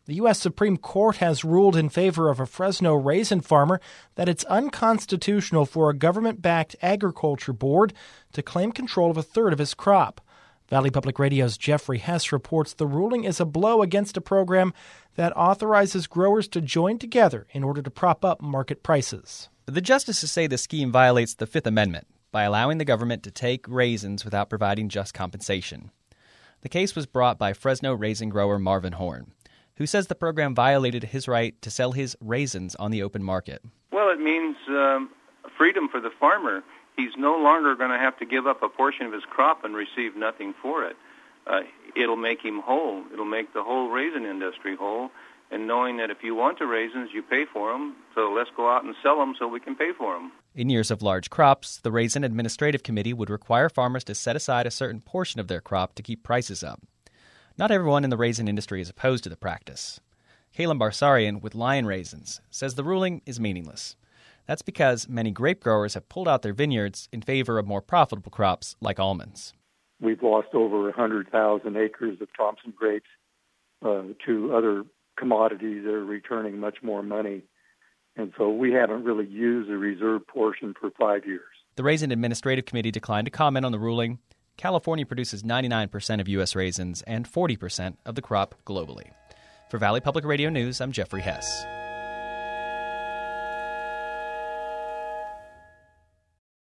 The U.S. Supreme Court has ruled in favor of a Fresno raisin farmer that it's unconstitutional for a government-backed agriculture board to claim control of a third of his crop. Valley Public Radio's Jeffrey Hess reports the ruling is a blow against a program that authorizes growers to join together in order to prop up market prices. The justices say the scheme violates the Fifth Amendment by allowing the government to take raisins without providing just compensation. The case was brought by Fresno raisin grower Marvin Horn, who says the program violated his right to sell his raisins on the open market. Well, it means freedom for the farmer. He's no longer going to have to give up a portion of his crop and receive nothing for it. It'll make him whole. It'll make the whole raisin industry whole. And knowing that if you want the raisins, you pay for them, so let's go out and sell them so we can pay for them. In years of large crops, the Raisin Administrative Committee would require farmers to set aside a certain portion of their crop to keep prices up. Not everyone in the raisin industry is opposed to the practice. Caleb Barsarian with Lion Raisins says the ruling is meaningless. That's because many grape growers have pulled out their vineyards in favor of more profitable crops like almonds. We've lost over 100,000 acres of Thompson grapes to other commodities that are returning much more money. And so we haven't really used the reserve portion for 5 years. The Raisin Administrative Committee declined to comment on the ruling. California produces 99% of U.S. raisins and 40% of the crop globally. For Valley Public Radio News, I'm Jeffrey Hess.